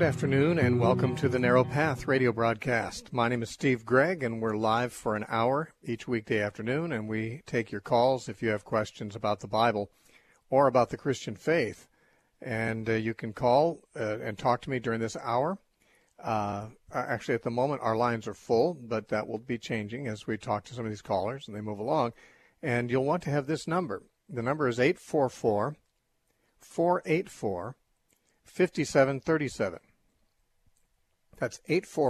afternoon and welcome to the Narrow Path radio broadcast. My name is Steve Gregg and we're live for an hour each weekday afternoon, and we take your calls if you have questions about the Bible or about the Christian faith. And you can call and talk to me during this hour. Actually, at the moment, our lines are full, but that will be changing as we talk to some of these callers and they move along. And you'll want to have this number. The number is 844-484-5737. That's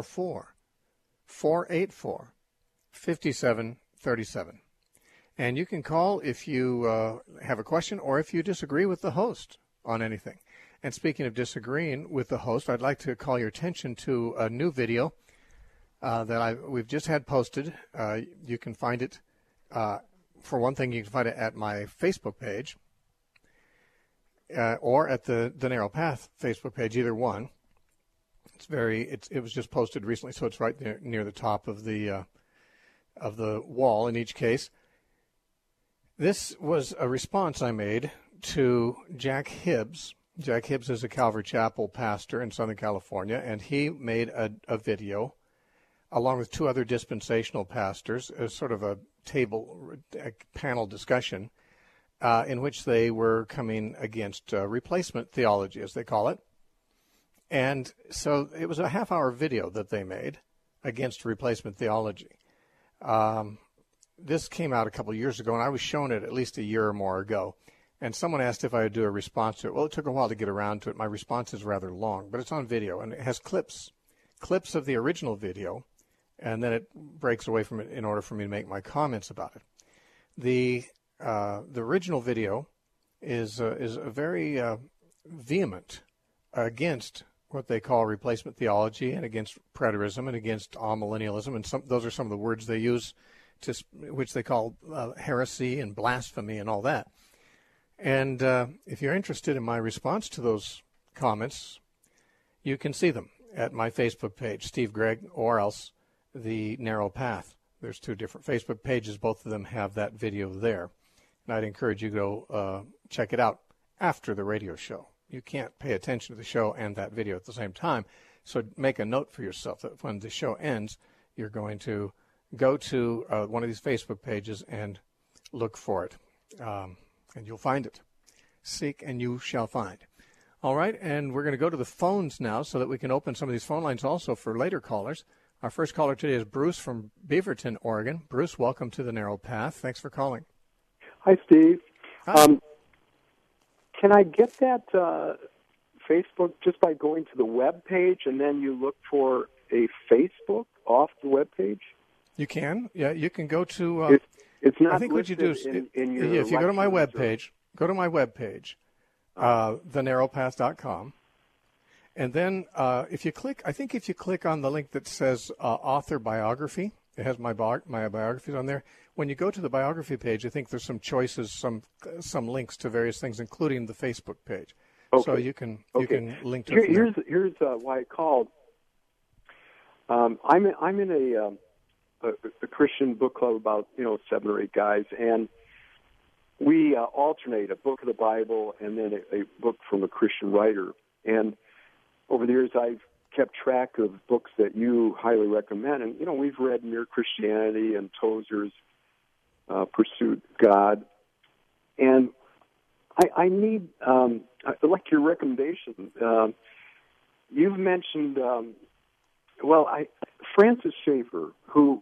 844-484-5737. And you can call if you have a question or if you disagree with the host on anything. And speaking of disagreeing with the host, I'd like to call your attention to a new video that we've just had posted. You can find it, for one thing, you can find it at my Facebook page or at the Narrow Path Facebook page, either one. It was just posted recently, so it's right there near the top of the wall in each case. This was a response I made to Jack Hibbs. Jack Hibbs is a Calvary Chapel pastor in Southern California, and he made a video along with two other dispensational pastors, as sort of a panel discussion, in which they were coming against replacement theology, as they call it. And so it was a half-hour video that they made against replacement theology. This came out a couple of years ago, and I was shown it at least a year or more ago. And someone asked if I would do a response to it. Well, it took a while to get around to it. My response is rather long, but it's on video, and it has clips of the original video, and then it breaks away from it in order for me to make my comments about it. The original video is a very vehement against what they call replacement theology and against preterism and against amillennialism, and those are some of the words they use, which they call heresy and blasphemy and all that. And if you're interested in my response to those comments, you can see them at my Facebook page, Steve Gregg, or else the Narrow Path. There's two different Facebook pages. Both of them have that video there. And I'd encourage you to go check it out after the radio show. You can't pay attention to the show and that video at the same time. So make a note for yourself that when the show ends, you're going to go to one of these Facebook pages and look for it. And you'll find it. Seek and you shall find. All right, and we're going to go to the phones now so that we can open some of these phone lines also for later callers. Our first caller today is Bruce from Beaverton, Oregon. Bruce, welcome to the Narrow Path. Thanks for calling. Hi, Steve. Hi. Can I get that Facebook just by going to the web page and then you look for a Facebook off the web page? You can. Yeah, you can go to... it's not. I think what you do is, in your if you go to my web page, thenarrowpath.com, and then if you click on the link that says author biography, it has my biographies on there. When you go to the biography page, I think there's some choices, some links to various things, including the Facebook page. Okay. So you can link to it. Here's why I called. I'm in a Christian book club about 7 or 8 guys, and we alternate a book of the Bible and then a book from a Christian writer. And over the years, I've kept track of books that you highly recommend, and we've read Mere Christianity and Tozer's Pursuit God, and I need I'd like your recommendation. You've mentioned Francis Schaeffer, who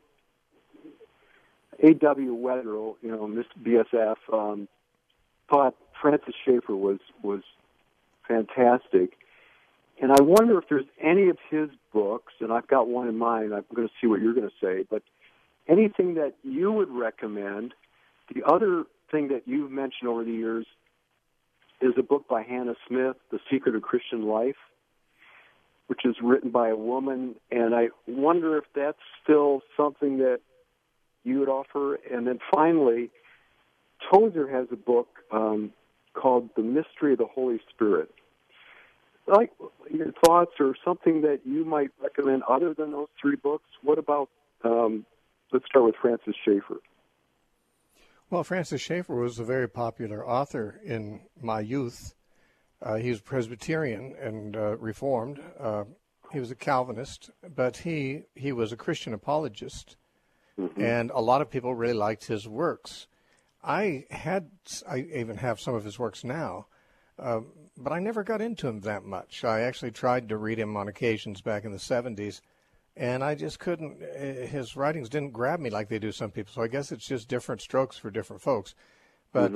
A.W. Wetherell, Mr. BSF, thought Francis Schaeffer was fantastic. And I wonder if there's any of his books, and I've got one in mind, I'm going to see what you're going to say, but anything that you would recommend. The other thing that you've mentioned over the years is a book by Hannah Smith, The Secret of Christian Life, which is written by a woman, and I wonder if that's still something that you would offer. And then finally, Tozer has a book called The Mystery of the Holy Spirit. Like your thoughts or something that you might recommend other than those 3 books? What about, let's start with Francis Schaeffer. Well, Francis Schaeffer was a very popular author in my youth. He was Presbyterian and Reformed. He was a Calvinist, but he was a Christian apologist, and a lot of people really liked his works. I even have some of his works now, but I never got into him that much. I actually tried to read him on occasions back in the 70s, and I just couldn't. His writings didn't grab me like they do some people, so I guess it's just different strokes for different folks. But,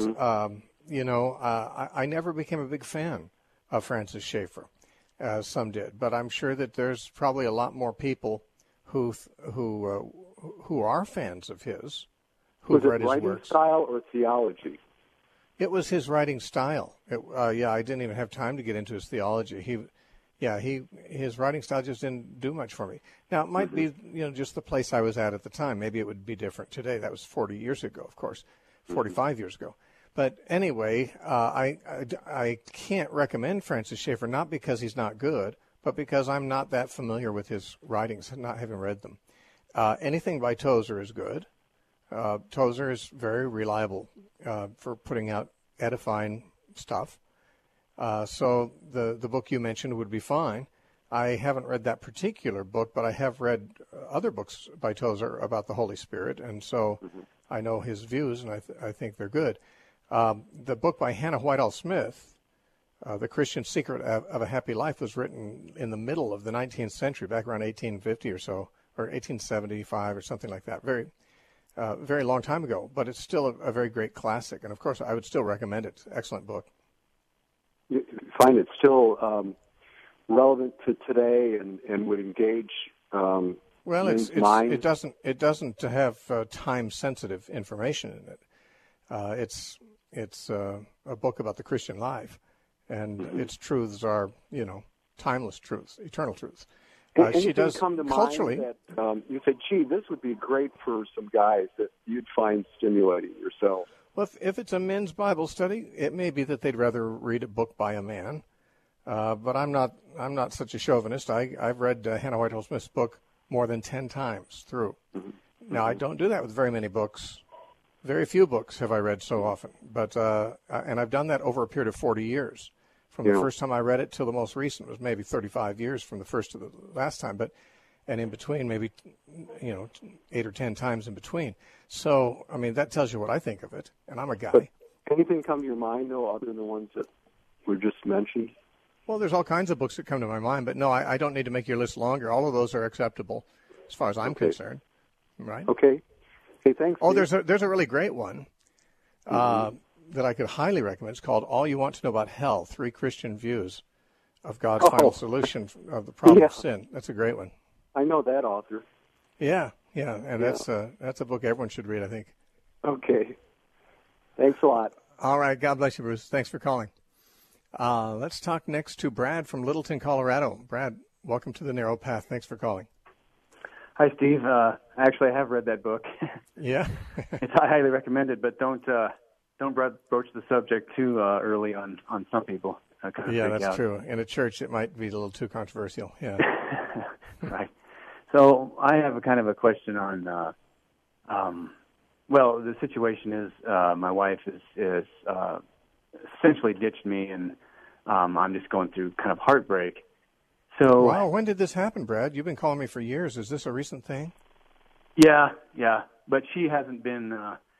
I never became a big fan of Francis Schaeffer, as some did. But I'm sure that there's probably a lot more people who are fans of his, who've read his works. Was it writing style or theology? It was his writing style. I didn't even have time to get into his theology. His writing style just didn't do much for me. Now, it might be, just the place I was at the time. Maybe it would be different today. That was 40 years ago, of course, 45 years ago. But anyway, I can't recommend Francis Schaeffer, not because he's not good, but because I'm not that familiar with his writings, not having read them. Anything by Tozer is good. Tozer is very reliable for putting out edifying stuff. So the book you mentioned would be fine. I haven't read that particular book, but I have read other books by Tozer about the Holy Spirit, and so I know his views, and I think they're good. The book by Hannah Whitall Smith, The Christian Secret of a Happy Life, was written in the middle of the 19th century, back around 1850 or so, or 1875 or something like that. Very long time ago, but it's still a very great classic, and of course I would still recommend it. Excellent book. You find it still relevant to today and would engage well, mind? It doesn't have time-sensitive information in it. It's a book about the Christian life, and its truths are, timeless truths, eternal truths. She does come to culturally. Mind that you say, gee, this would be great for some guys that you'd find stimulating yourself. Well, if it's a men's Bible study, it may be that they'd rather read a book by a man. But I'm not such a chauvinist. I've read Hannah Whitall Smith's book more than 10 times through. Now, I don't do that with very many books. Very few books have I read so often. But and I've done that over a period of 40 years. From the first time I read it till the most recent was maybe 35 years from the first to the last time. And in between, maybe 8 or 10 times in between. So, I mean, that tells you what I think of it, and I'm a guy. But anything come to your mind, though, other than the ones that were just mentioned? Well, there's all kinds of books that come to my mind, but no, I don't need to make your list longer. All of those are acceptable as far as I'm concerned. Right? Okay. Hey, thanks. Oh, there's a really great one that I could highly recommend. It's called All You Want to Know About Hell, 3 Christian Views of God's Final Solution of the Problem of Sin. That's a great one. I know that author. Yeah, and that's a book everyone should read, I think. Okay. Thanks a lot. All right. God bless you, Bruce. Thanks for calling. Let's talk next to Brad from Littleton, Colorado. Brad, welcome to The Narrow Path. Thanks for calling. Hi, Steve. Actually, I have read that book. Yeah? I highly recommend it, but don't broach the subject too early on some people. Yeah, that's true. In a church, it might be a little too controversial. Yeah. Right. So I have a kind of a question on, the situation is my wife is essentially ditched me, and I'm just going through kind of heartbreak. So, wow, when did this happen, Brad? You've been calling me for years. Is this a recent thing? Yeah, but she hasn't been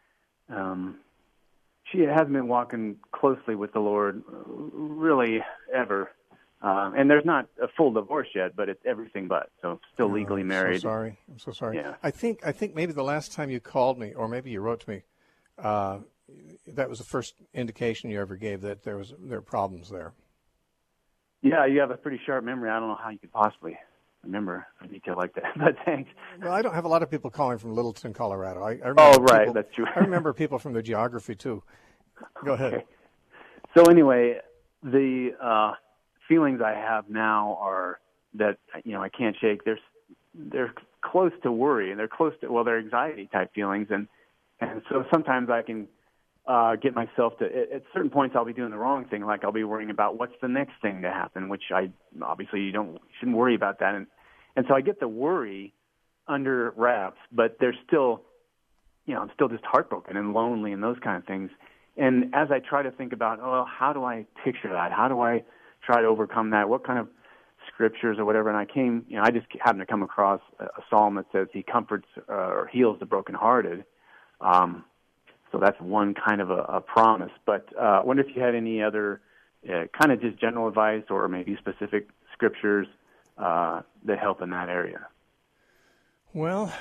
walking closely with the Lord really ever. And there's not a full divorce yet, but it's everything but. So still legally married. I'm so sorry. Yeah. I think maybe the last time you called me, or maybe you wrote to me, that was the first indication you ever gave that there are problems there. Yeah, you have a pretty sharp memory. I don't know how you could possibly remember a detail like that, but thanks. Well, I don't have a lot of people calling from Littleton, Colorado. I remember right, that's true. I remember people from the geography, too. Go ahead. Okay. So anyway, the feelings I have now are that, I can't shake. They're close to worry, and they're anxiety-type feelings, and so sometimes I can get myself to, at certain points I'll be doing the wrong thing, like I'll be worrying about what's the next thing to happen, which you shouldn't worry about that. And so I get the worry under wraps, but there's still, I'm still just heartbroken and lonely and those kind of things. And as I try to think about, how do I picture that? How do I try to overcome that? What kind of scriptures or whatever? And I just happened to come across a psalm that says he comforts or heals the brokenhearted. So that's one kind of a promise. But I wonder if you had any other kind of just general advice or maybe specific scriptures that help in that area. Well,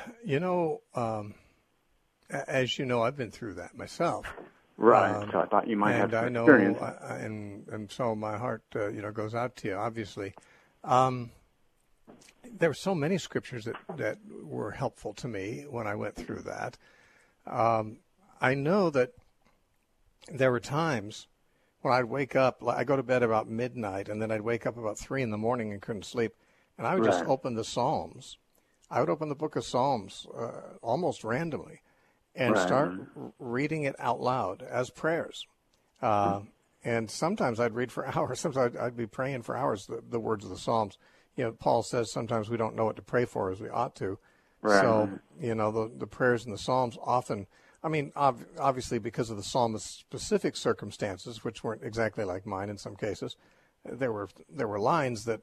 as you know, I've been through that myself. Right. So I thought you might have some experience. And I know, and so my heart, goes out to you, obviously. There were so many scriptures that were helpful to me when I went through that. I know that there were times when I'd wake up, I go to bed about midnight, and then I'd wake up about 3 a.m. and couldn't sleep, and I would just open the Psalms. I would open the book of Psalms almost randomly and start reading it out loud as prayers. And sometimes I'd read for hours. Sometimes I'd be praying for hours, the words of the Psalms. Paul says sometimes we don't know what to pray for as we ought to. Right. So, the prayers in the Psalms often, obviously because of the psalmist's specific circumstances, which weren't exactly like mine in some cases, there were lines that,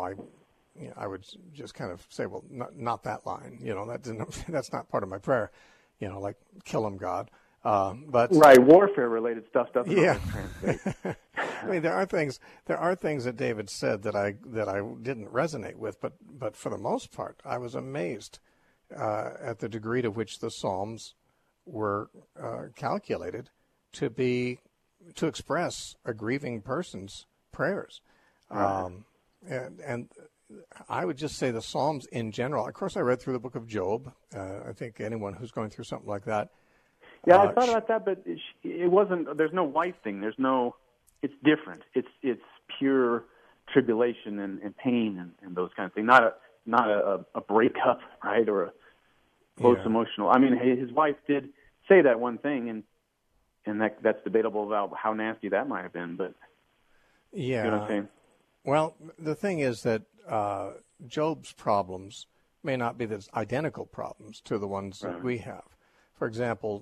I would just kind of say, well, not that line. That's not part of my prayer. Like kill him, God. But right, warfare related stuff doesn't yeah. translate. There are things that David said that I didn't resonate with, but for the most part, I was amazed at the degree to which the Psalms were calculated to express a grieving person's prayers. Right. And I would just say the Psalms in general. Of course, I read through the book of Job. I think anyone who's going through something like that. Yeah, I thought about that, but it wasn't. There's no wife thing. It's different. It's pure tribulation and pain and those kind of things. Not a breakup, right, or a close emotional. His wife did say that one thing, and that's debatable about how nasty that might have been. But you know what I'm saying? Well, the thing is that Job's problems may not be the identical problems to the ones that we have. For example,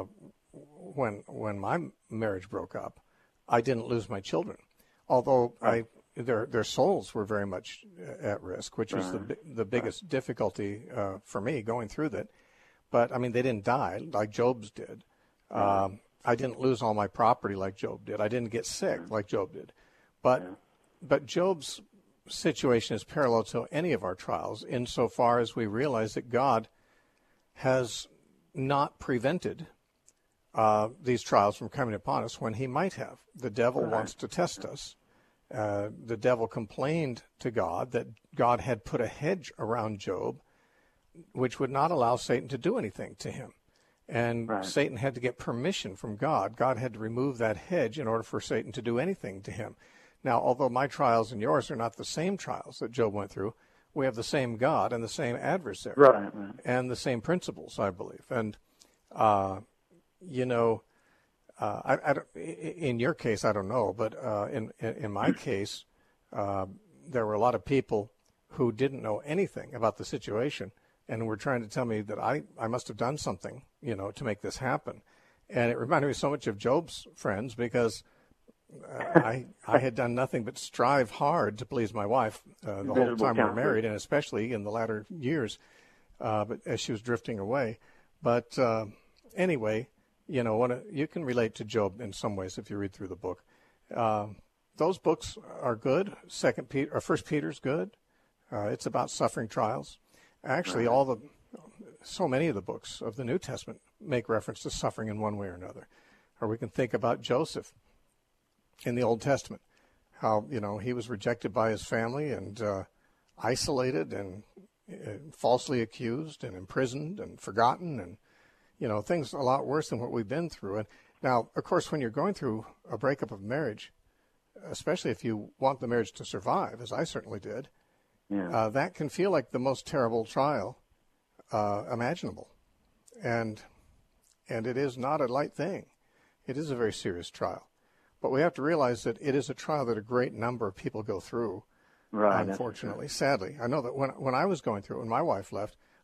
when my marriage broke up, I didn't lose my children, although their souls were very much at risk, which was the biggest difficulty for me going through that. But they didn't die like Job's did. I didn't lose all my property like Job did. I didn't get sick like Job did. But Job's situation is parallel to any of our trials insofar as we realize that God has not prevented these trials from coming upon us when he might have. The devil wants to test us. The devil complained to God that God had put a hedge around Job which would not allow Satan to do anything to him. And Satan had to get permission from God. God had to remove that hedge in order for Satan to do anything to him. Now, although my trials and yours are not the same trials that Job went through, we have the same God and the same adversary and the same principles, I believe. And, in your case, I don't know, but in my case, there were a lot of people who didn't know anything about the situation and were trying to tell me that I must have done something, to make this happen. And it reminded me so much of Job's friends because I had done nothing but strive hard to please my wife the whole time we were married, and especially in the latter years, but as she was drifting away. But anyway, you can relate to Job in some ways if you read through the book. Those books are good. First Peter's good. It's about suffering trials. Actually, so many of the books of the New Testament make reference to suffering in one way or another. Or we can think about Joseph in the Old Testament, how, he was rejected by his family and isolated and falsely accused and imprisoned and forgotten and, things a lot worse than what we've been through. And now, of course, when you're going through a breakup of marriage, especially if you want the marriage to survive, as I certainly did, that can feel like the most terrible trial imaginable. And it is not a light thing. It is a very serious trial. But we have to realize that it is a trial that a great number of people go through, unfortunately, sadly. I know that when I was going through it, when my wife left,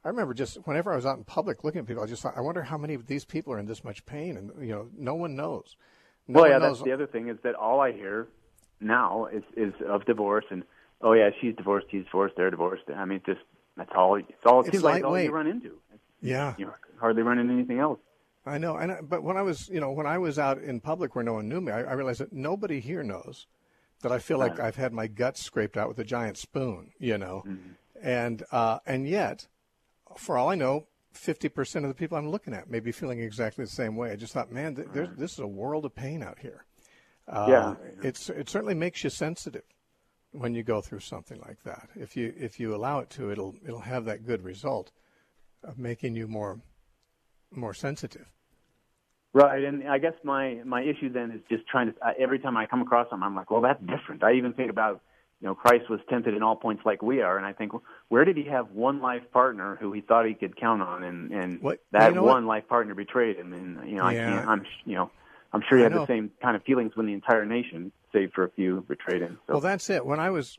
I remember just whenever I was out in public looking at people, I just thought, I wonder how many of these people are in this much pain, and no one knows. Well, yeah, that's the other thing is that all I hear now is of divorce, and oh yeah, she's divorced, he's divorced, they're divorced. I mean, that's all. It seems like all you run into. Yeah, you hardly run into anything else. I know, but when I was out in public where no one knew me, I realized that nobody here knows that I feel like I've had my guts scraped out with a giant spoon, Mm-hmm. and yet, for all I know, 50% of the people I'm looking at may be feeling exactly the same way. I just thought, man, this is a world of pain out here. It certainly makes you sensitive when you go through something like that. If you allow it to, it'll have that good result of making you more sensitive. Right, and I guess my issue then is just trying to, every time I come across something, I'm like, well, that's different. I even think about, Christ was tempted in all points like we are, and I think, where did he have one life partner who he thought he could count on, and that one life partner betrayed him, and I can't. I'm sure he had the same kind of feelings when the entire nation, save for a few, betrayed him. So. Well, that's it. When I was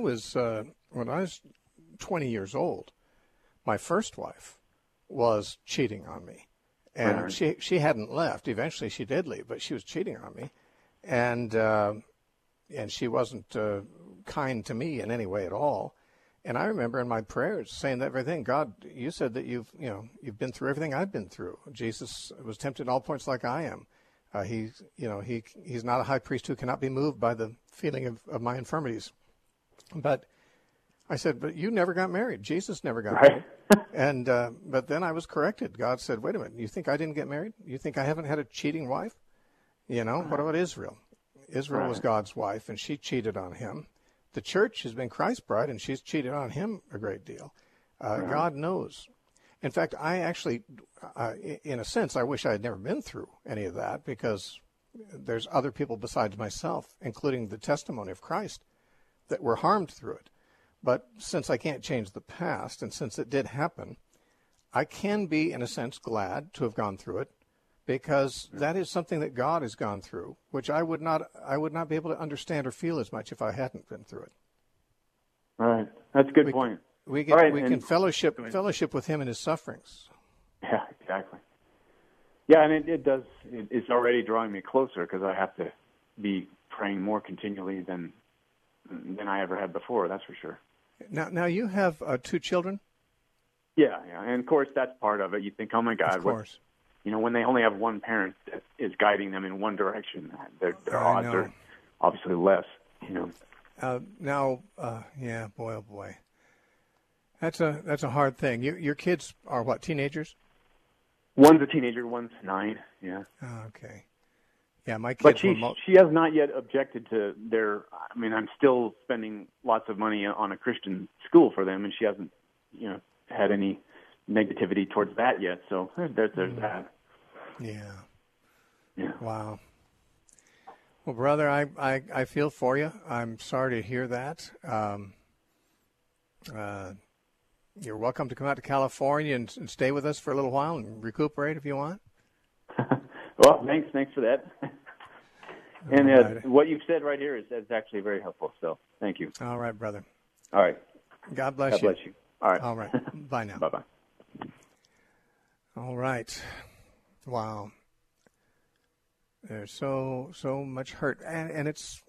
20 years old, my first wife was cheating on me. And she hadn't left. Eventually she did leave, but she was cheating on me. And she wasn't kind to me in any way at all. And I remember in my prayers saying that very thing. God, you said that you've been through everything I've been through. Jesus was tempted at all points like I am. He's not a high priest who cannot be moved by the feeling of my infirmities. But I said, but you never got married. Jesus never got married. And but then I was corrected. God said, wait a minute, you think I didn't get married? You think I haven't had a cheating wife? What about Israel? Israel was God's wife, and she cheated on him. The church has been Christ's bride, and she's cheated on him a great deal. God knows. In fact, I actually, in a sense, I wish I had never been through any of that, because there's other people besides myself, including the testimony of Christ, that were harmed through it. But since I can't change the past, and since it did happen, I can be, in a sense, glad to have gone through it, because that is something that God has gone through, which I would not be able to understand or feel as much if I hadn't been through it. Right. That's a good point. We can fellowship with him in his sufferings. Yeah, exactly. Yeah, and it does. It's already drawing me closer, because I have to be praying more continually than I ever had before. That's for sure. Now you have 2 children? Yeah, and of course that's part of it. You think, oh my God, of course. When they only have one parent that is guiding them in one direction, their odds are obviously less. Yeah, boy, oh boy, that's a hard thing. Your kids are what, teenagers? One's a teenager, one's 9. Yeah. Oh, okay. Yeah, my kids. But she has not yet objected to their. I mean, I'm still spending lots of money on a Christian school for them, and she hasn't, had any negativity towards that yet. So there's that. Yeah. Wow. Well, brother, I feel for you. I'm sorry to hear that. You're welcome to come out to California and stay with us for a little while and recuperate if you want. Well, thanks for that. And what you've said right here is actually very helpful. So thank you. All right, brother. All right. God bless you. God bless you. All right. All right. Bye now. Bye-bye. All right. Wow. There's so much hurt, and it's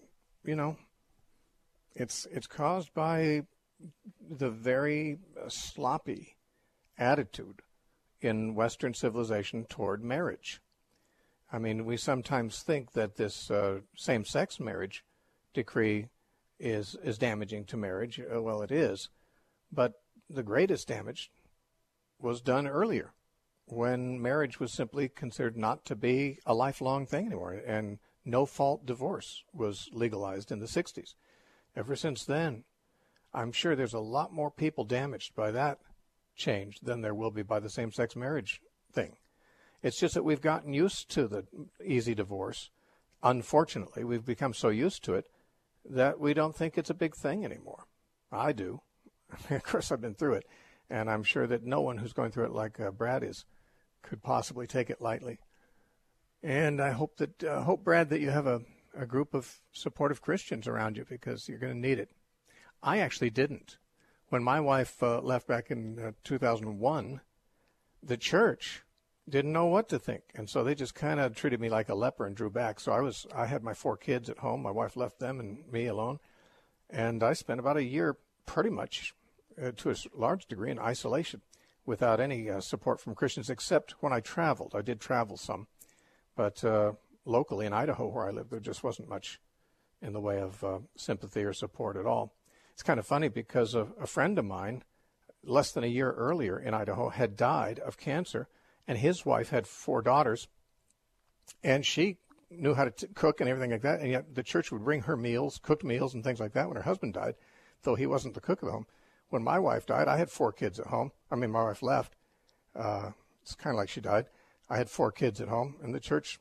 it's caused by the very sloppy attitude in Western civilization toward marriage. I mean, we sometimes think that this same-sex marriage decree is damaging to marriage. Well, it is, but the greatest damage was done earlier, when marriage was simply considered not to be a lifelong thing anymore, and no-fault divorce was legalized in the 60s. Ever since then, I'm sure there's a lot more people damaged by that change than there will be by the same-sex marriage thing. It's just that we've gotten used to the easy divorce. Unfortunately, we've become so used to it that we don't think it's a big thing anymore. I do. Of course, I've been through it, and I'm sure that no one who's going through it like Brad is could possibly take it lightly. And I hope Brad, that you have a group of supportive Christians around you, because you're going to need it. I actually didn't. when my wife left back in 2001, the church didn't know what to think, and so they just kind of treated me like a leper and drew back. So I had my 4 kids at home. My wife left them and me alone, and I spent about a year pretty much to a large degree in isolation without any support from Christians, except when I traveled. I did travel some, but locally in Idaho where I lived, there just wasn't much in the way of sympathy or support at all. It's kind of funny because a friend of mine, less than a year earlier in Idaho, had died of cancer, and his wife had 4 daughters, and she knew how to cook and everything like that, and yet the church would bring her meals, cooked meals and things like that when her husband died, though he wasn't the cook of the home. When my wife died, I had 4 kids at home. I mean, my wife left. It's kind of like she died. I had 4 kids at home, and the church,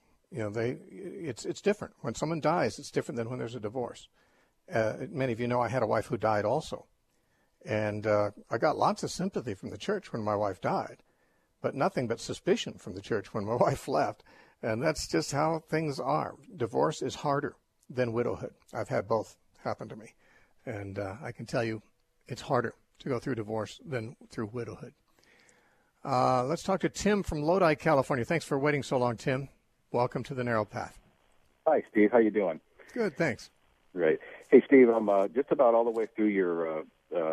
it's different. When someone dies, it's different than when there's a divorce. Many of you know I had a wife who died also, and I got lots of sympathy from the church when my wife died, but nothing but suspicion from the church when my wife left, and that's just how things are. Divorce is harder than widowhood. I've had both happen to me, and I can tell you it's harder to go through divorce than through widowhood. Let's talk to Tim from Lodi, California. Thanks for waiting so long, Tim. Welcome to the Narrow Path. Hi, Steve. How you doing? Good, thanks. Great. Hey, Steve, I'm just about all the way through your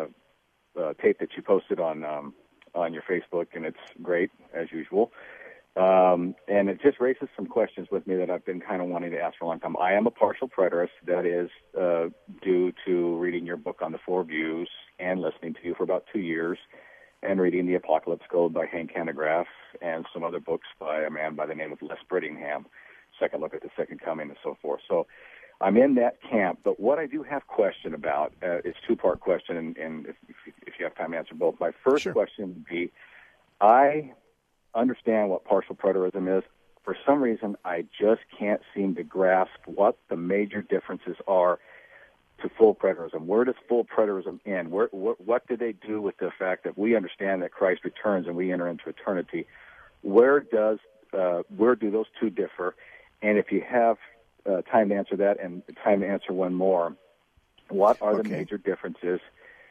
tape that you posted on your Facebook, and it's great, as usual. And it just raises some questions with me that I've been kind of wanting to ask for a long time. I am a partial preterist. That is due to reading your book on the 4 views and listening to you for about 2 years and reading The Apocalypse Code by Hank Hanegraaff and some other books by a man by the name of Les Brittingham, Second Look at the Second Coming and so forth. So I'm in that camp, but what I do have question about, it's a 2-part question, and if you have time to answer both. My first question would be, I understand what partial preterism is. For some reason, I just can't seem to grasp what the major differences are to full preterism. Where does full preterism end? What do they do with the fact that we understand that Christ returns and we enter into eternity? Where do those two differ? And if you have time to answer that and time to answer one more, what are the major differences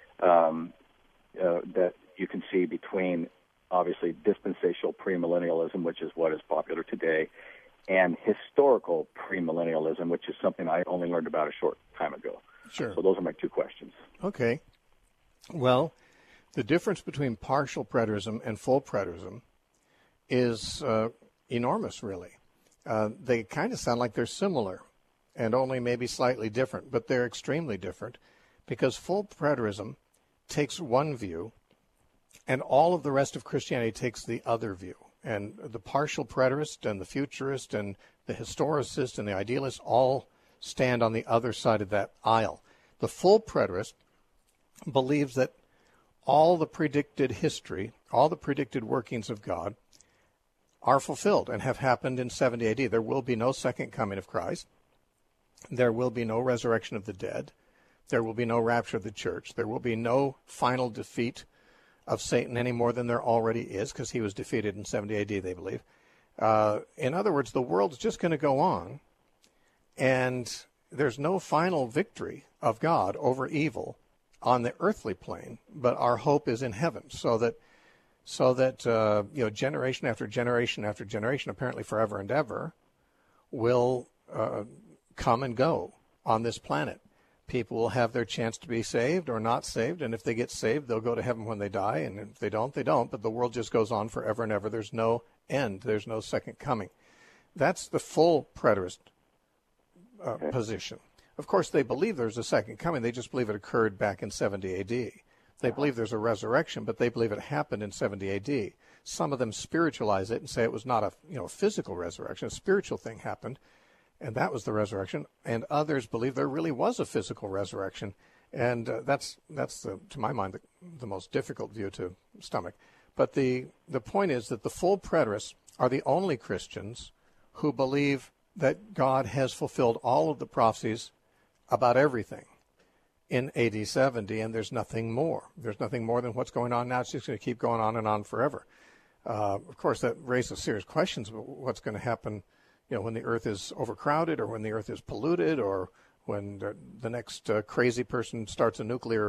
that you can see between, obviously, dispensational premillennialism, which is what is popular today, and historical premillennialism, which is something I only learned about a short time ago? Sure. So those are my 2 questions. Okay. Well, the difference between partial preterism and full preterism is enormous, really. They kind of sound like they're similar and only maybe slightly different, but they're extremely different because full preterism takes one view and all of the rest of Christianity takes the other view. And the partial preterist and the futurist and the historicist and the idealist all stand on the other side of that aisle. The full preterist believes that all the predicted history, all the predicted workings of God are fulfilled and have happened in 70 AD. There will be no second coming of Christ. There will be no resurrection of the dead. There will be no rapture of the church. There will be no final defeat of Satan any more than there already is, because he was defeated in 70 AD, they believe. In other words, the world's just going to go on, and there's no final victory of God over evil on the earthly plane, but our hope is in heaven, so that generation after generation after generation, apparently forever and ever, will come and go on this planet. People will have their chance to be saved or not saved, and if they get saved, they'll go to heaven when they die, and if they don't, they don't, but the world just goes on forever and ever. There's no end. There's no second coming. That's the full preterist position. Of course, they believe there's a second coming. They just believe it occurred back in 70 AD. They believe there's a resurrection, but they believe it happened in 70 AD. Some of them spiritualize it and say it was not a physical resurrection. A spiritual thing happened, and that was the resurrection. And others believe there really was a physical resurrection, and that's to my mind, the most difficult view to stomach. But the point is that the full preterists are the only Christians who believe that God has fulfilled all of the prophecies about everything in AD 70, and there's nothing more. There's nothing more than what's going on now. It's just going to keep going on and on forever. Of course, that raises serious questions about what's going to happen, when the earth is overcrowded, or when the earth is polluted, or when the next crazy person starts a nuclear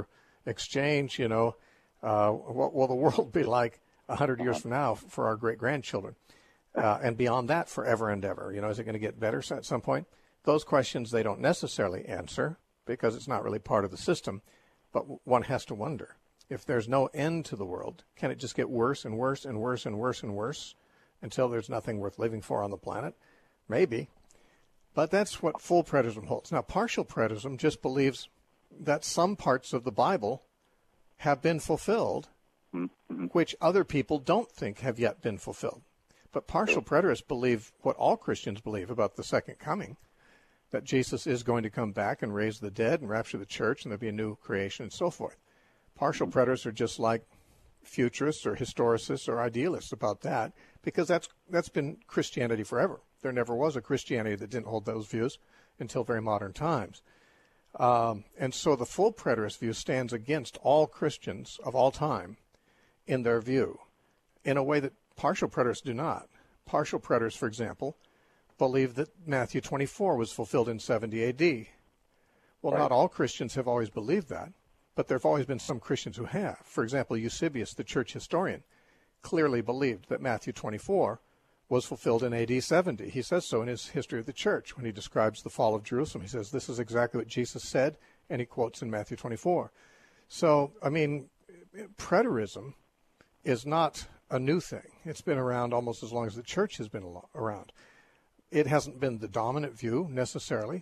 exchange, what will the world be like 100 years from now for our great-grandchildren? And beyond that, forever and ever. Is it going to get better at some point? Those questions they don't necessarily answer because it's not really part of the system. But one has to wonder, if there's no end to the world, can it just get worse and worse and worse and worse and worse until there's nothing worth living for on the planet? Maybe. But that's what full preterism holds. Now, partial preterism just believes that some parts of the Bible have been fulfilled, which other people don't think have yet been fulfilled. But partial preterists believe what all Christians believe about the second coming, that Jesus is going to come back and raise the dead and rapture the church, and there'll be a new creation and so forth. Partial preterists are just like futurists or historicists or idealists about that, because that's been Christianity forever. There never was a Christianity that didn't hold those views until very modern times. And so the full preterist view stands against all Christians of all time in their view, in a way that partial preterists do not. Partial preterists, for example, believe that Matthew 24 was fulfilled in 70 A.D. Well, not all Christians have always believed that, but there have always been some Christians who have. For example, Eusebius, the church historian, clearly believed that Matthew 24 was fulfilled in A.D. 70. He says so in his History of the Church when he describes the fall of Jerusalem. He says this is exactly what Jesus said, and he quotes in Matthew 24. So, preterism is not a new thing. It's been around almost as long as the church has been around. It hasn't been the dominant view necessarily,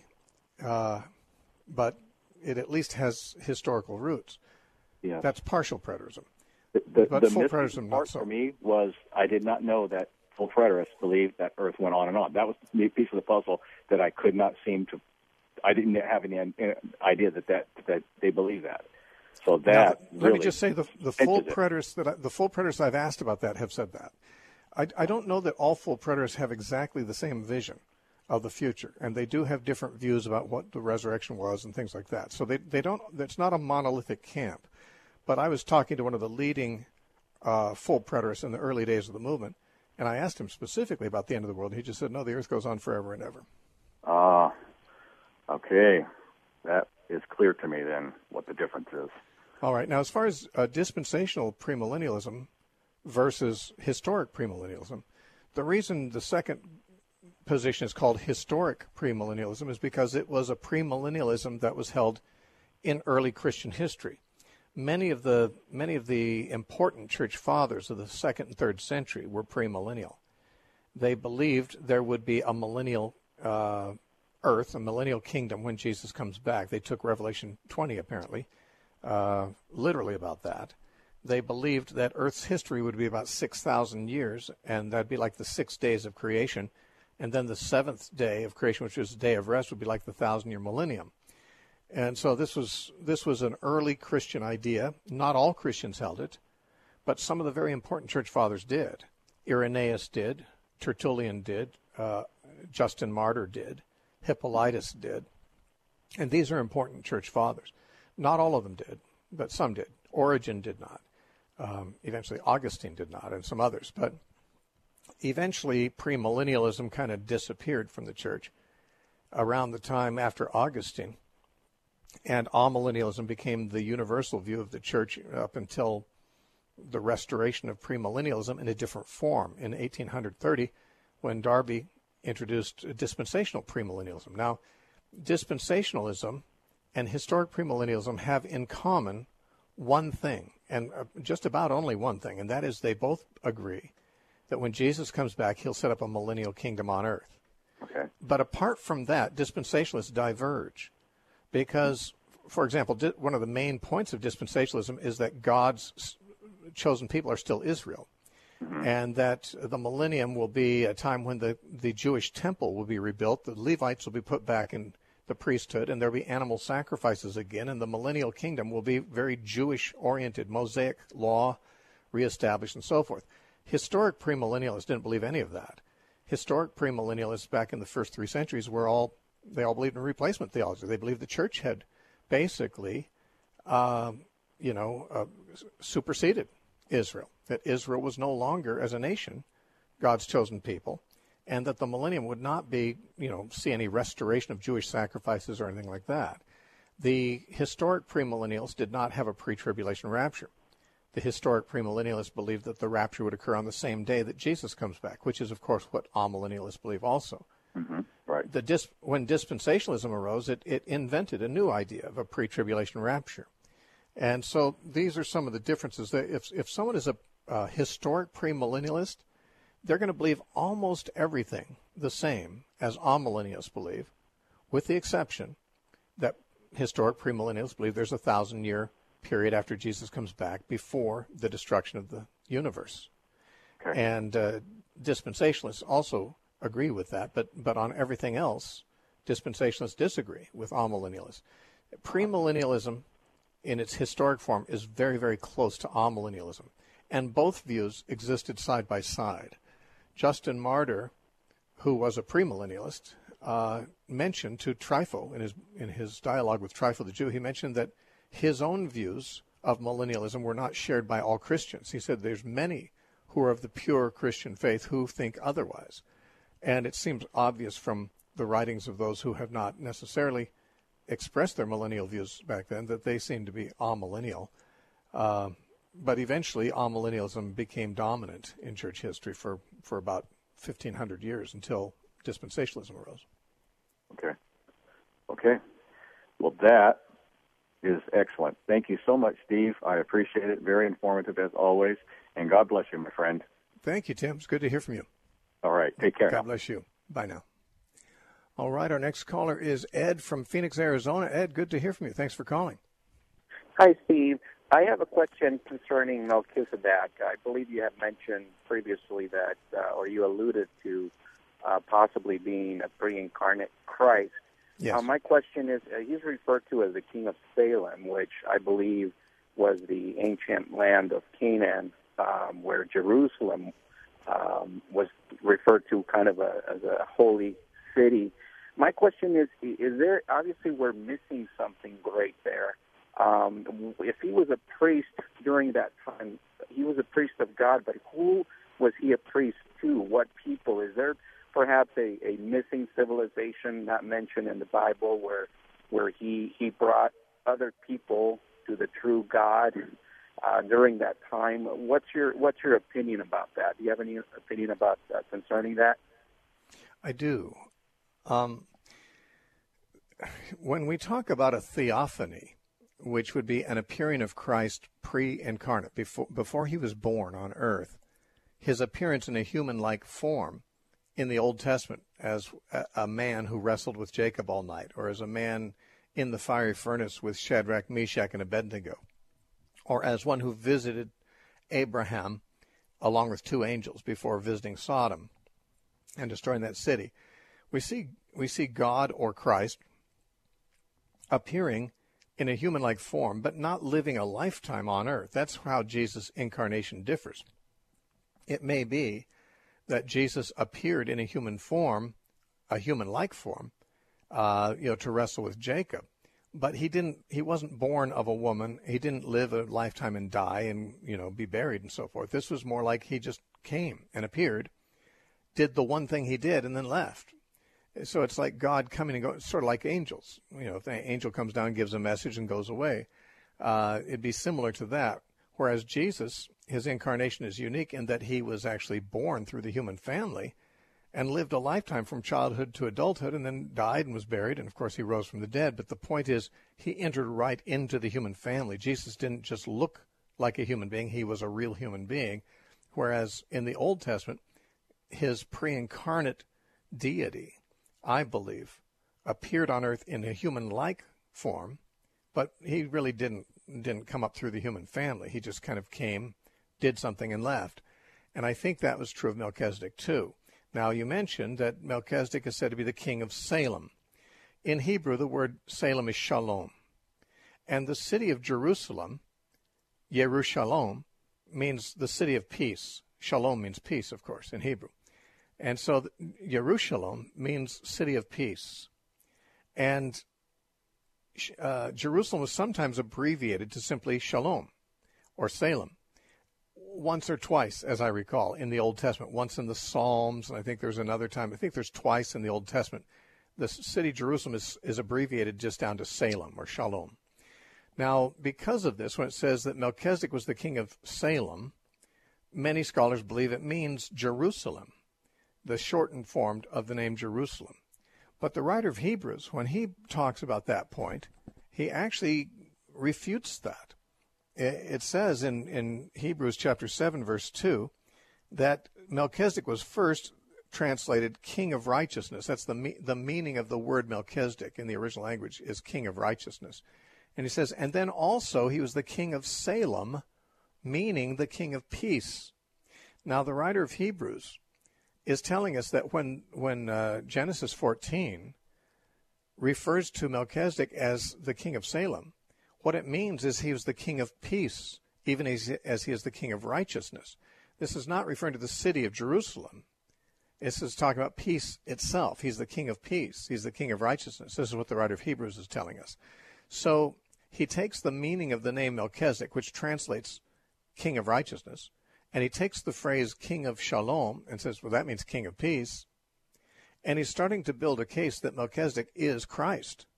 but it at least has historical roots. Yeah. That's partial preterism. The full preterism, part not so. For me was I did not know that full preterists believed that Earth went on and on. That was the piece of the puzzle that I could not seem to. I didn't have any idea that they believe that. So that now, really let me just say the full preterists I've asked about that have said that. I don't know that all full preterists have exactly the same vision of the future, and they do have different views about what the resurrection was and things like that. So they don't. It's not a monolithic camp. But I was talking to one of the leading full preterists in the early days of the movement, and I asked him specifically about the end of the world. He just said, no, the earth goes on forever and ever. Okay. That is clear to me then what the difference is. All right. Now, as far as dispensational premillennialism versus historic premillennialism, the reason the second position is called historic premillennialism is because it was a premillennialism that was held in early Christian history. Many of the important church fathers of the 2nd and 3rd century were premillennial. They believed there would be a millennial earth, a millennial kingdom when Jesus comes back. They took Revelation 20, apparently, literally about that. They believed that Earth's history would be about 6,000 years, and that'd be like the 6 days of creation. And then the 7th day of creation, which was the day of rest, would be like the 1,000-year millennium. And so this was an early Christian idea. Not all Christians held it, but some of the very important church fathers did. Irenaeus did, Tertullian did, Justin Martyr did, Hippolytus did. And these are important church fathers. Not all of them did, but some did. Origen did not. Eventually Augustine did not, and some others. But eventually premillennialism kind of disappeared from the church around the time after Augustine. And amillennialism became the universal view of the church up until the restoration of premillennialism in a different form in 1830 when Darby introduced dispensational premillennialism. Now, dispensationalism and historic premillennialism have in common one thing, and just about only one thing, and that is they both agree that when Jesus comes back, he'll set up a millennial kingdom on earth. Okay. But apart from that, dispensationalists diverge. Because, for example, one of the main points of dispensationalism is that God's chosen people are still Israel, and that the millennium will be a time when the Jewish temple will be rebuilt, the Levites will be put back in the priesthood, and there will be animal sacrifices again, and the millennial kingdom will be very Jewish-oriented, Mosaic law reestablished, and so forth. Historic premillennialists didn't believe any of that. Historic premillennialists back in the first 3 centuries they all believed in replacement theology. They believed the church had basically, superseded Israel, that Israel was no longer, as a nation, God's chosen people, and that the millennium would not be, see any restoration of Jewish sacrifices or anything like that. The historic premillennialists did not have a pre-tribulation rapture. The historic premillennialists believed that the rapture would occur on the same day that Jesus comes back, which is, of course, what amillennialists believe also. Mm-hmm. Right. When dispensationalism arose, it invented a new idea of a pre-tribulation rapture. And so these are some of the differences. If someone is a historic premillennialist, they're going to believe almost everything the same as amillennialists believe, with the exception that historic premillennialists believe there's a 1,000-year period after Jesus comes back before the destruction of the universe. Okay. And dispensationalists also agree with that, but on everything else, dispensationalists disagree with amillennialists. Premillennialism in its historic form is very, very close to amillennialism, and both views existed side by side. Justin Martyr, who was a premillennialist, mentioned to Trypho in his dialogue with Trypho the Jew, he mentioned that his own views of millennialism were not shared by all Christians. He said there's many who are of the pure Christian faith who think otherwise. And it seems obvious from the writings of those who have not necessarily expressed their millennial views back then that they seem to be amillennial. But eventually, amillennialism became dominant in church history for about 1,500 years until dispensationalism arose. Okay. Well, that is excellent. Thank you so much, Steve. I appreciate it. Very informative as always. And God bless you, my friend. Thank you, Tim. It's good to hear from you. All right. Take care. God bless you. Bye now. All right. Our next caller is Ed from Phoenix, Arizona. Ed, good to hear from you. Thanks for calling. Hi, Steve. I have a question concerning Melchizedek. I believe you have mentioned previously that, or you alluded to, possibly being a pre-incarnate Christ. Yes. My question is, he's referred to as the King of Salem, which I believe was the ancient land of Canaan, where Jerusalem was referred to kind of as a holy city. My question is there, obviously we're missing something great there. If he was a priest during that time, he was a priest of God, but who was he a priest to? What people? Is there perhaps a missing civilization not mentioned in the Bible where he brought other people to the true God during that time? What's your opinion about that? Do you have any opinion about concerning that? I do. When we talk about a theophany, which would be an appearing of Christ pre-incarnate, before he was born on earth, his appearance in a human-like form in the Old Testament as a man who wrestled with Jacob all night, or as a man in the fiery furnace with Shadrach, Meshach, and Abednego, or as one who visited Abraham along with two angels before visiting Sodom and destroying that city. We see God or Christ appearing in a human-like form, but not living a lifetime on earth. That's how Jesus' incarnation differs. It may be that Jesus appeared in a human form, a human-like form, to wrestle with Jacob, but he wasn't born of a woman. He didn't live a lifetime and die and, be buried and so forth. This was more like he just came and appeared, did the one thing he did, and then left. So it's like God coming and going, sort of like angels. If the angel comes down, gives a message, and goes away, it'd be similar to that. Whereas Jesus, his incarnation is unique in that he was actually born through the human family and lived a lifetime from childhood to adulthood and then died and was buried. And, of course, he rose from the dead. But the point is he entered right into the human family. Jesus didn't just look like a human being. He was a real human being. Whereas in the Old Testament, his pre-incarnate deity, I believe, appeared on earth in a human-like form, but he really didn't come up through the human family. He just kind of came, did something, and left. And I think that was true of Melchizedek, too. Now, you mentioned that Melchizedek is said to be the king of Salem. In Hebrew, the word Salem is shalom. And the city of Jerusalem, Yerushalom, means the city of peace. Shalom means peace, of course, in Hebrew. And so Yerushalom means city of peace. And Jerusalem was sometimes abbreviated to simply Shalom or Salem, once or twice, as I recall, in the Old Testament. Once in the Psalms, and I think there's another time. I think there's twice in the Old Testament The city Jerusalem is abbreviated just down to Salem or Shalom. Now, because of this, when it says that Melchizedek was the king of Salem, many scholars believe it means Jerusalem, the shortened form of the name Jerusalem. But the writer of Hebrews, when he talks about that point, he actually refutes that. It says in Hebrews chapter 7, verse 2, that Melchizedek was first translated king of righteousness. That's the meaning of the word Melchizedek in the original language is king of righteousness. And he says, and then also he was the king of Salem, meaning the king of peace. Now the writer of Hebrews is telling us that when Genesis 14 refers to Melchizedek as the king of Salem, what it means is he was the king of peace, even as he is the king of righteousness. This is not referring to the city of Jerusalem. This is talking about peace itself. He's the king of peace. He's the king of righteousness. This is what the writer of Hebrews is telling us. So he takes the meaning of the name Melchizedek, which translates king of righteousness, and he takes the phrase king of shalom and says, well, that means king of peace. And he's starting to build a case that Melchizedek is Christ.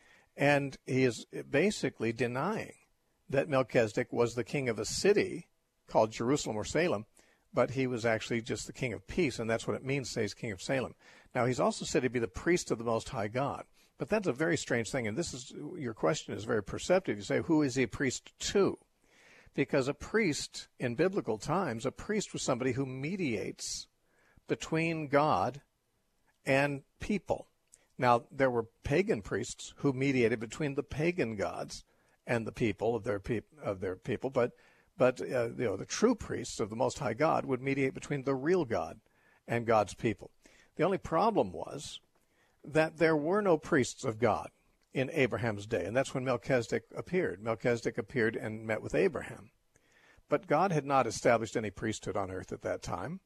And he is basically denying that Melchizedek was the king of a city called Jerusalem or Salem, but he was actually just the king of peace, and that's what it means to say he's king of Salem. Now, he's also said to be the priest of the Most High God. But that's a very strange thing, and this is your question is very perceptive. You say, who is he a priest to? Because a priest, in biblical times, a priest was somebody who mediates between God and people. Now, there were pagan priests who mediated between the pagan gods and the people of their people, but the true priests of the Most High God would mediate between the real God and God's people. The only problem was that there were no priests of God in Abraham's day, and that's when Melchizedek appeared. Melchizedek appeared and met with Abraham. But God had not established any priesthood on earth at that time.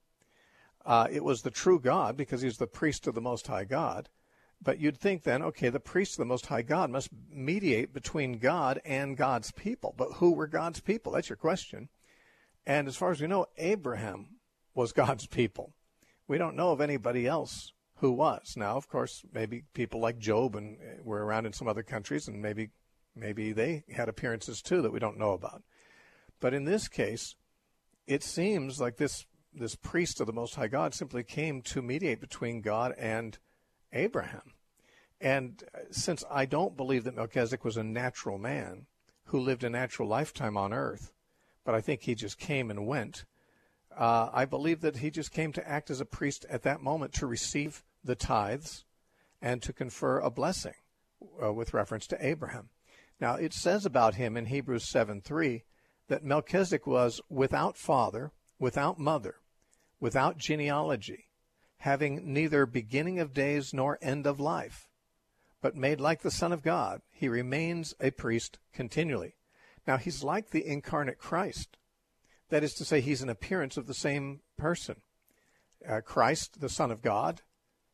It was the true God because he was the priest of the Most High God. But you'd think then, okay, the priest of the Most High God must mediate between God and God's people. But who were God's people? That's your question. And as far as we know, Abraham was God's people. We don't know of anybody else who was. Now, of course, maybe people like Job and were around in some other countries, and maybe they had appearances too that we don't know about. But in this case, it seems like this priest of the Most High God simply came to mediate between God and Abraham. And since I don't believe that Melchizedek was a natural man who lived a natural lifetime on earth, but I think he just came and went, I believe that he just came to act as a priest at that moment to receive the tithes and to confer a blessing with reference to Abraham. Now, it says about him in Hebrews 7:3 that Melchizedek was without father, without mother, without genealogy, having neither beginning of days nor end of life, but made like the Son of God, he remains a priest continually. Now, he's like the incarnate Christ. That is to say, he's an appearance of the same person. Christ, the Son of God,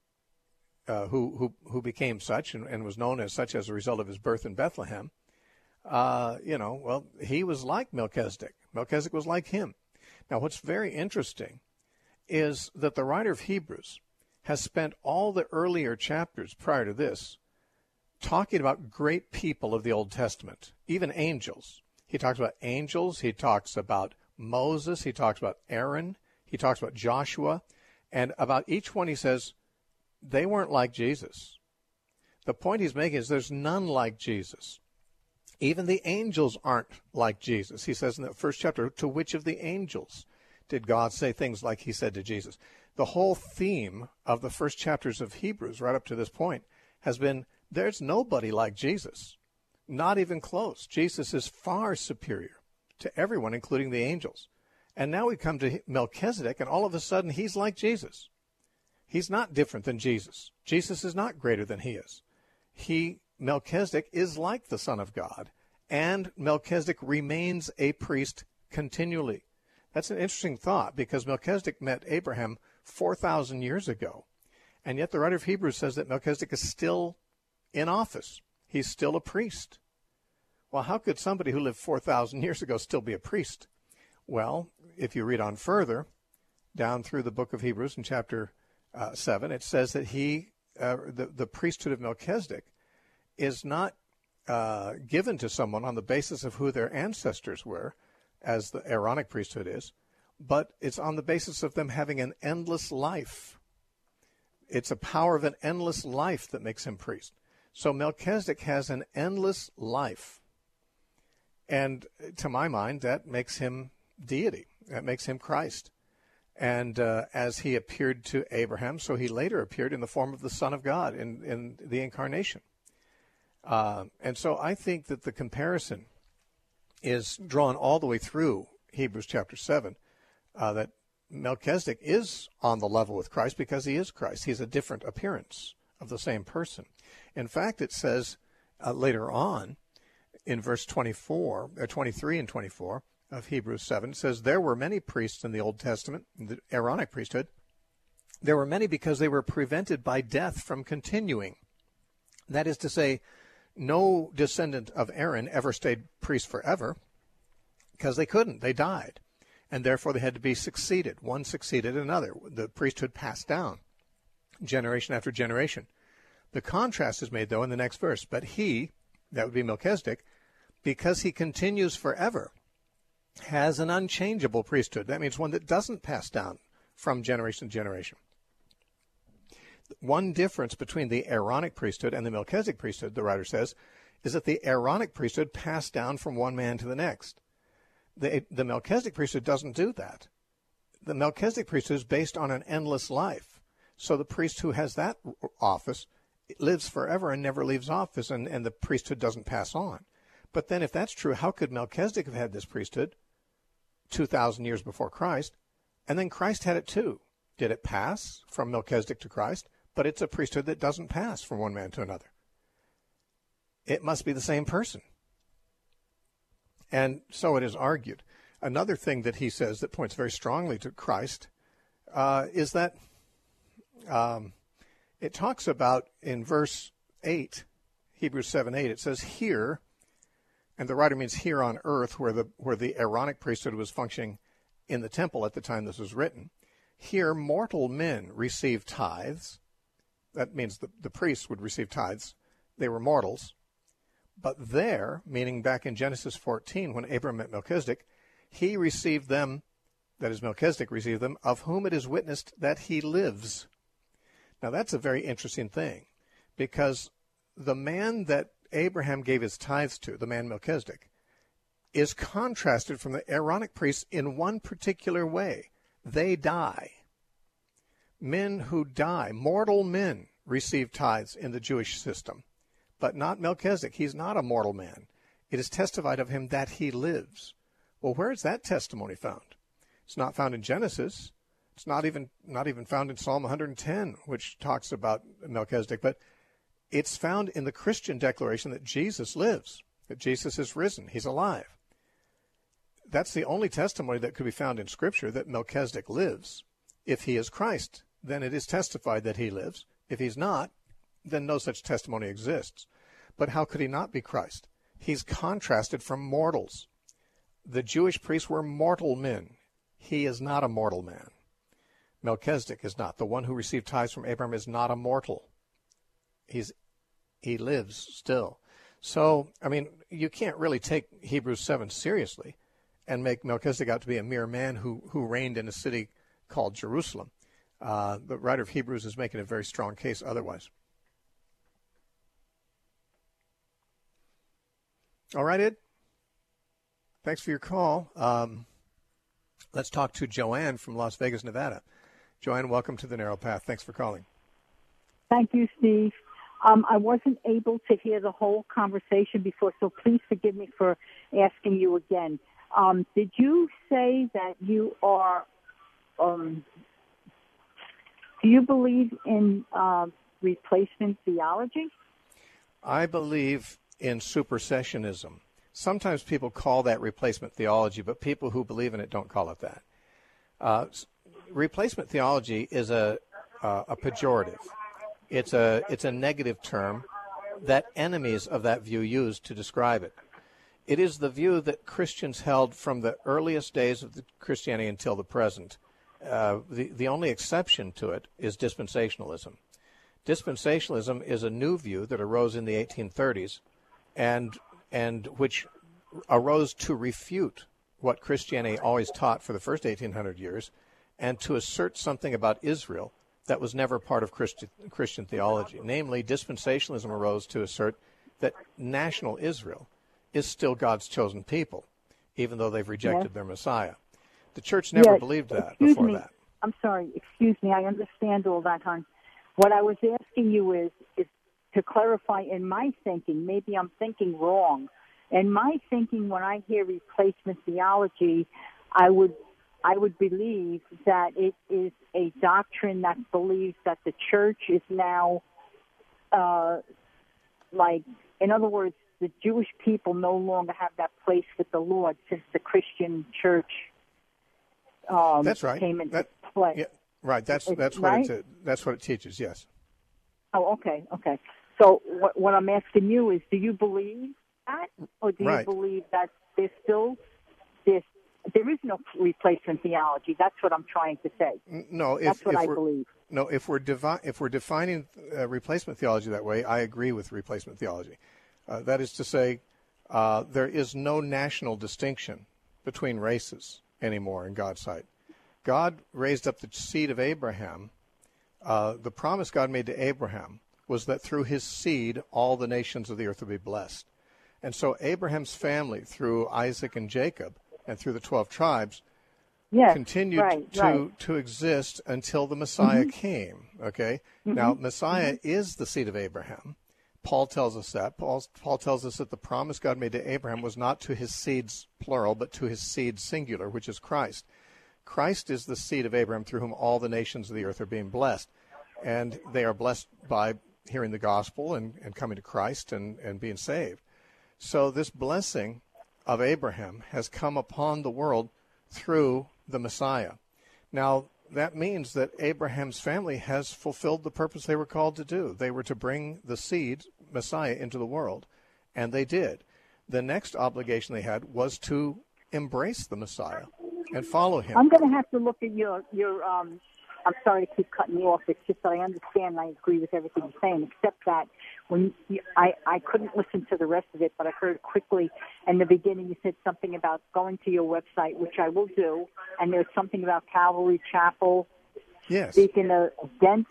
who became such and was known as such as a result of his birth in Bethlehem, he was like Melchizedek. Melchizedek was like him. Now, what's very interesting is that the writer of Hebrews has spent all the earlier chapters prior to this talking about great people of the Old Testament, even angels. He talks about angels, he talks about Moses, he talks about Aaron, he talks about Joshua, and about each one he says, they weren't like Jesus. The point he's making is there's none like Jesus. Even the angels aren't like Jesus. He says in the first chapter, to which of the angels did God say things like he said to Jesus? The whole theme of the first chapters of Hebrews right up to this point has been there's nobody like Jesus, not even close. Jesus is far superior to everyone, including the angels. And now we come to Melchizedek, and all of a sudden he's like Jesus. He's not different than Jesus. Jesus is not greater than he is. Melchizedek is like the Son of God, and Melchizedek remains a priest continually. That's an interesting thought because Melchizedek met Abraham 4,000 years ago, and yet the writer of Hebrews says that Melchizedek is still in office. He's still a priest. Well, how could somebody who lived 4,000 years ago still be a priest? Well, if you read on further, down through the book of Hebrews in chapter 7, it says that he the priesthood of Melchizedek is not given to someone on the basis of who their ancestors were, as the Aaronic priesthood is, but it's on the basis of them having an endless life. It's a power of an endless life that makes him priest. So Melchizedek has an endless life. And to my mind, that makes him deity. That makes him Christ. And as he appeared to Abraham, so he later appeared in the form of the Son of God in the incarnation. And so I think that the comparison is drawn all the way through Hebrews chapter 7, that Melchizedek is on the level with Christ because he is Christ. He's a different appearance of the same person. In fact, it says later on in verse 23 and 24 of Hebrews 7, it says, there were many priests in the Old Testament, the Aaronic priesthood. There were many because they were prevented by death from continuing. That is to say, no descendant of Aaron ever stayed priest forever because they couldn't. They died. And therefore they had to be succeeded. One succeeded another. The priesthood passed down generation after generation. The contrast is made, though, in the next verse. But he, that would be Melchizedek, because he continues forever, has an unchangeable priesthood. That means one that doesn't pass down from generation to generation. One difference between the Aaronic priesthood and the Melchizedek priesthood, the writer says, is that the Aaronic priesthood passed down from one man to the next. The Melchizedek priesthood doesn't do that. The Melchizedek priesthood is based on an endless life. So the priest who has that office lives forever and never leaves office, and the priesthood doesn't pass on. But then if that's true, how could Melchizedek have had this priesthood 2,000 years before Christ, and then Christ had it too? Did it pass from Melchizedek to Christ? But it's a priesthood that doesn't pass from one man to another. It must be the same person. And so it is argued. Another thing that he says that points very strongly to Christ is that it talks about in verse 8, Hebrews 7:8, it says here, and the writer means here on earth where the Aaronic priesthood was functioning in the temple at the time this was written. Here mortal men receive tithes. That means the priests would receive tithes. They were mortals. But there, meaning back in Genesis 14, when Abram met Melchizedek, he received them, that is Melchizedek received them, of whom it is witnessed that he lives. Now that's a very interesting thing, because the man that Abraham gave his tithes to, the man Melchizedek, is contrasted from the Aaronic priests in one particular way. They die. Men who die, mortal men, receive tithes in the Jewish system, but not Melchizedek. He's not a mortal man. It is testified of him that he lives. Well, where is that testimony found? It's not found in Genesis. It's not even found in Psalm 110, which talks about Melchizedek, but it's found in the Christian declaration that Jesus lives, that Jesus is risen, he's alive. That's the only testimony that could be found in Scripture, that Melchizedek lives. If he is Christ, then it is testified that he lives. If he's not, then no such testimony exists. But how could he not be Christ? He's contrasted from mortals. The Jewish priests were mortal men. He is not a mortal man. Melchizedek is not. The one who received tithes from Abraham is not a mortal. He lives still. So, I mean, you can't really take Hebrews 7 seriously and make Melchizedek out to be a mere man who reigned in a city called Jerusalem. The writer of Hebrews is making a very strong case otherwise. All right, Ed. Thanks for your call. Let's talk to Joanne from Las Vegas, Nevada. Joanne, welcome to The Narrow Path. Thanks for calling. Thank you, Steve. I wasn't able to hear the whole conversation before, so please forgive me for asking you again. Did you say that you are, do you believe in replacement theology? I believe in supersessionism. Sometimes people call that replacement theology, but people who believe in it don't call it that. Replacement theology is a pejorative. It's a negative term that enemies of that view use to describe it. It is the view that Christians held from the earliest days of Christianity until the present. The only exception to it is dispensationalism. Dispensationalism is a new view that arose in the 1830s and which arose to refute what Christianity always taught for the first 1800 years and to assert something about Israel that was never part of Christian theology. Namely, dispensationalism arose to assert that national Israel is still God's chosen people, even though they've rejected their Messiah. The church never believed that before that. I'm sorry. Excuse me. I understand all that, hon. What I was asking you is to clarify in my thinking. Maybe I'm thinking wrong. In my thinking, when I hear replacement theology, I would believe that it is a doctrine that believes that the church is now, in other words, the Jewish people no longer have that place with the Lord since the Christian church that's right. came into play. Yeah, right. That's right? That's what it teaches. Yes. Oh, okay. So what I'm asking you is, do you believe that, or do you believe that there's still this? There is no replacement theology. That's what I'm trying to say. No, that's what I believe. No, if we're defining replacement theology that way, I agree with replacement theology. That is to say, there is no national distinction between races anymore in God's sight. God raised up the seed of Abraham. The promise God made to Abraham was that through his seed, all the nations of the earth would be blessed. And so Abraham's family, through Isaac and Jacob, and through the 12 tribes, continued to exist until the Messiah came. Okay? Now, Messiah is the seed of Abraham. Paul tells us that. Paul tells us that the promise God made to Abraham was not to his seeds, plural, but to his seed, singular, which is Christ. Christ is the seed of Abraham through whom all the nations of the earth are being blessed. And they are blessed by hearing the gospel and coming to Christ and being saved. So this blessing of Abraham has come upon the world through the Messiah. Now, that means that Abraham's family has fulfilled the purpose they were called to do. They were to bring the seed, Messiah, into the world, and they did. The next obligation they had was to embrace the Messiah and follow him. I'm going to have to look at your I'm sorry to keep cutting you off. It's just that I understand and I agree with everything you're saying, except that I couldn't listen to the rest of it, but I heard quickly in the beginning you said something about going to your website, which I will do, and there's something about Calvary Chapel speaking against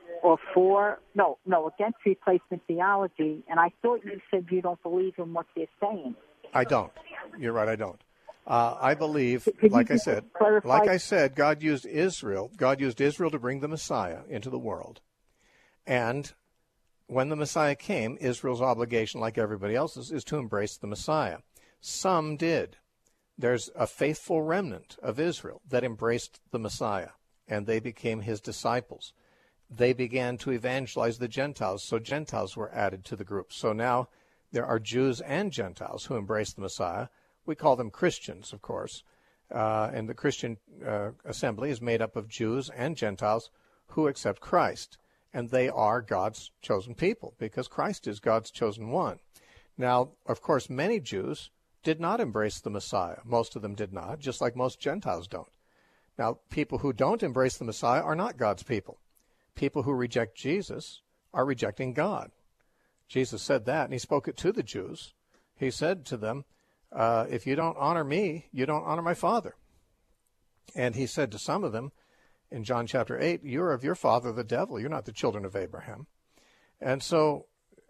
against replacement theology, and I thought you said you don't believe in what they're saying. I don't. You're right, I don't. I believe, like I said, God used Israel. God used Israel to bring the Messiah into the world. And when the Messiah came, Israel's obligation, like everybody else's, is to embrace the Messiah. Some did. There's a faithful remnant of Israel that embraced the Messiah, and they became his disciples. They began to evangelize the Gentiles, so Gentiles were added to the group. So now there are Jews and Gentiles who embrace the Messiah. We call them Christians, of course, and the Christian assembly is made up of Jews and Gentiles who accept Christ, and they are God's chosen people because Christ is God's chosen one. Now, of course, many Jews did not embrace the Messiah. Most of them did not, just like most Gentiles don't. Now, people who don't embrace the Messiah are not God's people. People who reject Jesus are rejecting God. Jesus said that, and he spoke it to the Jews. He said to them, if you don't honor me, you don't honor my Father. And he said to some of them in John chapter 8, you're of your father, the devil. You're not the children of Abraham. And so,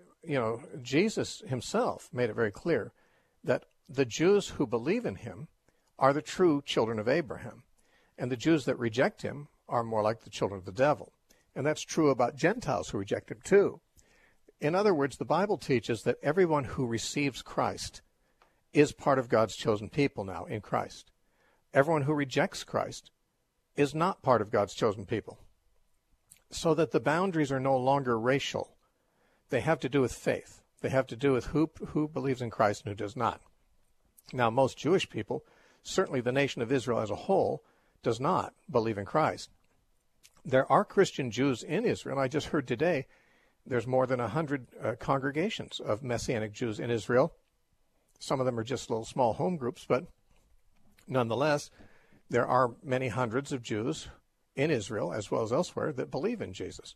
Jesus himself made it very clear that the Jews who believe in him are the true children of Abraham. And the Jews that reject him are more like the children of the devil. And that's true about Gentiles who reject him too. In other words, the Bible teaches that everyone who receives Christ is part of God's chosen people now in Christ. Everyone who rejects Christ is not part of God's chosen people. So that the boundaries are no longer racial. They have to do with faith. They have to do with who believes in Christ and who does not. Now, most Jewish people, certainly the nation of Israel as a whole, does not believe in Christ. There are Christian Jews in Israel. I just heard today there's more than 100 congregations of Messianic Jews in Israel. Some of them are just little small home groups, but nonetheless, there are many hundreds of Jews in Israel as well as elsewhere that believe in Jesus.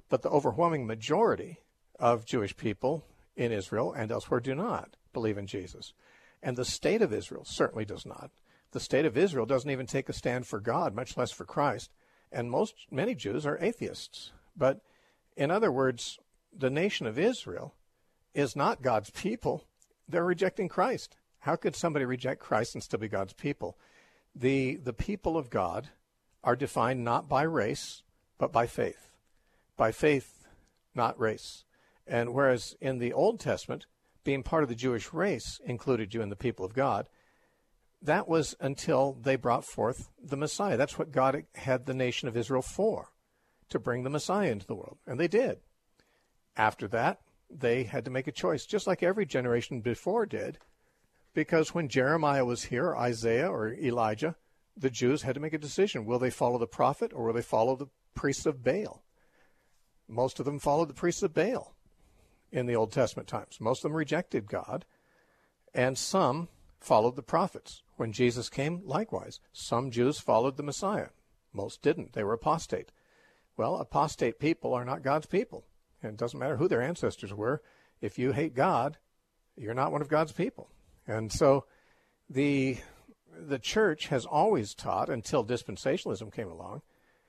But the overwhelming majority of Jewish people in Israel and elsewhere do not believe in Jesus. And the state of Israel certainly does not. The state of Israel doesn't even take a stand for God, much less for Christ. And many Jews are atheists. But in other words, the nation of Israel is not God's people. They're rejecting Christ. How could somebody reject Christ and still be God's people? The people of God are defined not by race, but by faith. By faith, not race. And whereas in the Old Testament, being part of the Jewish race included you in the people of God, that was until they brought forth the Messiah. That's what God had the nation of Israel for, to bring the Messiah into the world. And they did. After that, they had to make a choice, just like every generation before did, because when Jeremiah was here, or Isaiah or Elijah, the Jews had to make a decision. Will they follow the prophet or will they follow the priests of Baal? Most of them followed the priests of Baal in the Old Testament times. Most of them rejected God, and some followed the prophets. When Jesus came, likewise, some Jews followed the Messiah. Most didn't. They were apostate. Well, apostate people are not God's people. And it doesn't matter who their ancestors were. If you hate God, you're not one of God's people. And so the church has always taught, until dispensationalism came along,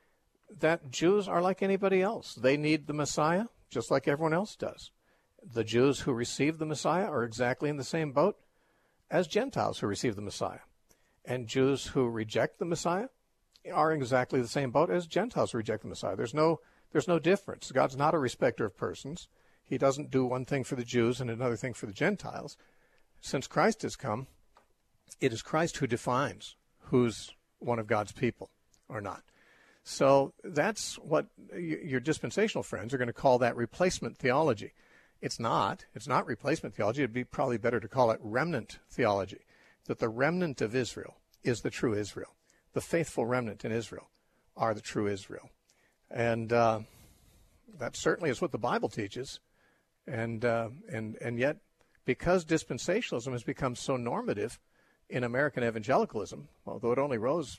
that Jews are like anybody else. They need the Messiah just like everyone else does. The Jews who receive the Messiah are exactly in the same boat as Gentiles who receive the Messiah. And Jews who reject the Messiah are in exactly the same boat as Gentiles who reject the Messiah. There's no difference. God's not a respecter of persons. He doesn't do one thing for the Jews and another thing for the Gentiles. Since Christ has come, it is Christ who defines who's one of God's people or not. So that's what your dispensational friends are going to call that replacement theology. It's not replacement theology. It'd be probably better to call it remnant theology, that the remnant of Israel is the true Israel. The faithful remnant in Israel are the true Israel. And that certainly is what the Bible teaches. And yet, because dispensationalism has become so normative in American evangelicalism, although it only rose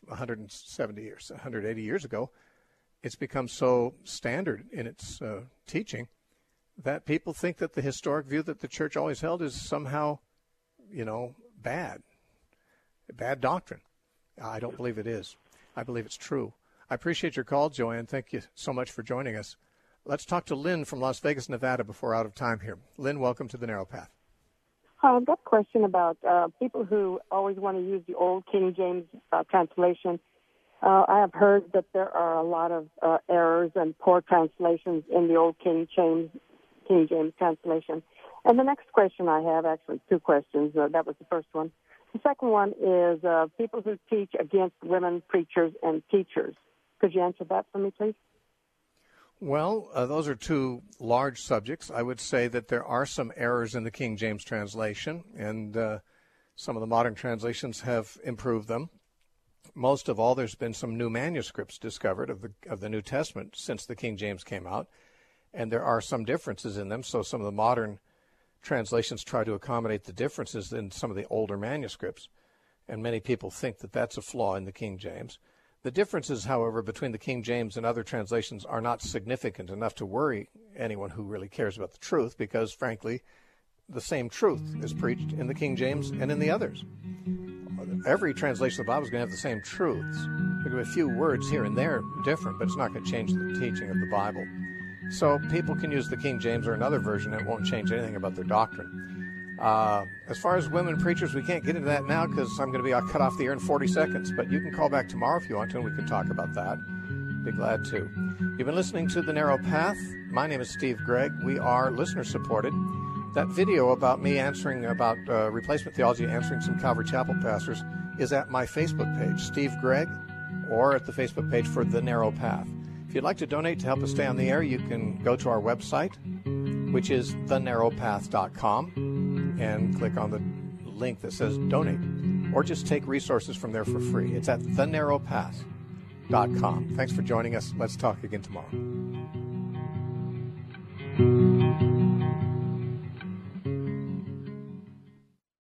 180 years ago, it's become so standard in its teaching that people think that the historic view that the church always held is somehow, bad doctrine. I don't believe it is. I believe it's true. I appreciate your call, Joanne. Thank you so much for joining us. Let's talk to Lynn from Las Vegas, Nevada, before we're out of time here. Lynn, welcome to The Narrow Path. Hi, I've got a question about people who always want to use the old King James translation. I have heard that there are a lot of errors and poor translations in the old King James translation. And the next question I have, actually two questions. That was the first one. The second one is people who teach against women preachers and teachers. Could you answer that for me, please? Well, those are two large subjects. I would say that there are some errors in the King James translation, and some of the modern translations have improved them. Most of all, there's been some new manuscripts discovered of the New Testament since the King James came out, and there are some differences in them. So some of the modern translations try to accommodate the differences in some of the older manuscripts, and many people think that that's a flaw in the King James. The differences, however, between the King James and other translations are not significant enough to worry anyone who really cares about the truth, because, frankly, the same truth is preached in the King James and in the others. Every translation of the Bible is going to have the same truths. There will be a few words here and there different, but it's not going to change the teaching of the Bible. So people can use the King James or another version. It won't change anything about their doctrine. As far as women preachers, we can't get into that now because I'm going to be cut off the air in 40 seconds. But you can call back tomorrow if you want to, and we can talk about that. Be glad to. You've been listening to The Narrow Path. My name is Steve Gregg. We are listener-supported. That video about me answering about replacement theology, answering some Calvary Chapel pastors, is at my Facebook page, Steve Gregg, or at the Facebook page for The Narrow Path. If you'd like to donate to help us stay on the air, you can go to our website, which is thenarrowpath.com, and click on the link that says donate, or just take resources from there for free. It's at thenarrowpath.com. Thanks for joining us. Let's talk again tomorrow.